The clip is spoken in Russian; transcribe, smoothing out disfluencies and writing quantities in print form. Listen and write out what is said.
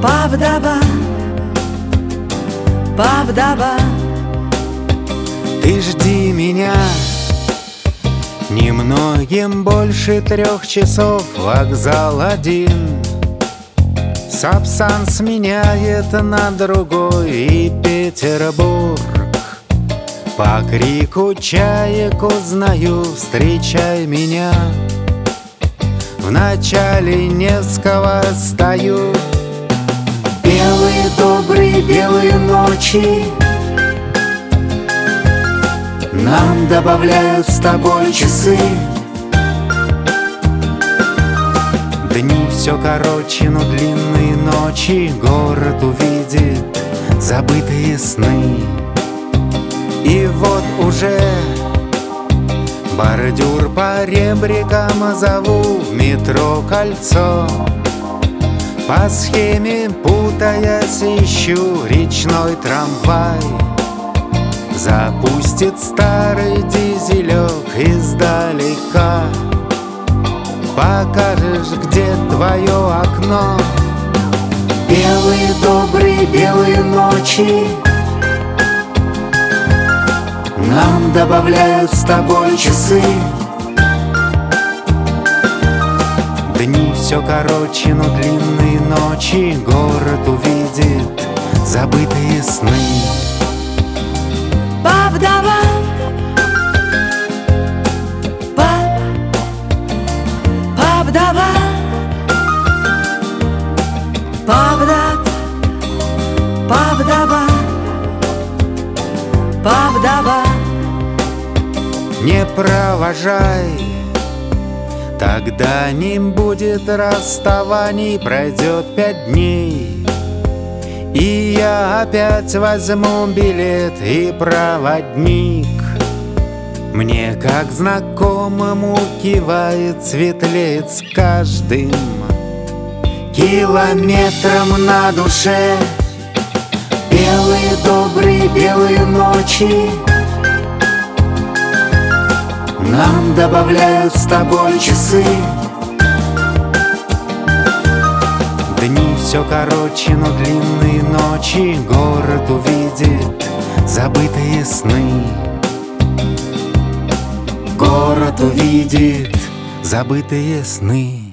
Баб-даба, баб-даба. Ты жди меня. Немногим больше 3 часов, вокзал один. Сапсан сменяет на другой, и Петербург. По крику чаек узнаю: встречай меня. В начале Невского стою. Белые, добрые, белые ночи нам добавляют с тобой часы. Дни все короче, но длинные ночи. Город увидит забытые сны. И вот уже бордюр по ребрикам зову в метро Кольцо. По схеме, путаясь, ищу речной трамвай. Запустит старый дизелек издалека. Покажешь, где твое окно. Белые, добрые, белые ночи нам добавляют с тобой часы. Дни все короче, но длинные ночи. Город увидит забытые сны. Баб-даба, баб-даба, баб-даб, баб-даба, баб-даба. Не провожай, тогда не будет расставаний. Пройдет 5 дней, и я опять возьму билет. И проводник мне, как знакомому, кивает, светлеет с каждым километром на душе. Белые, добрые, белые ночи нам добавляют с тобой часы. Дни все короче, но длинные ночи. Город увидит забытые сны. Город увидит забытые сны.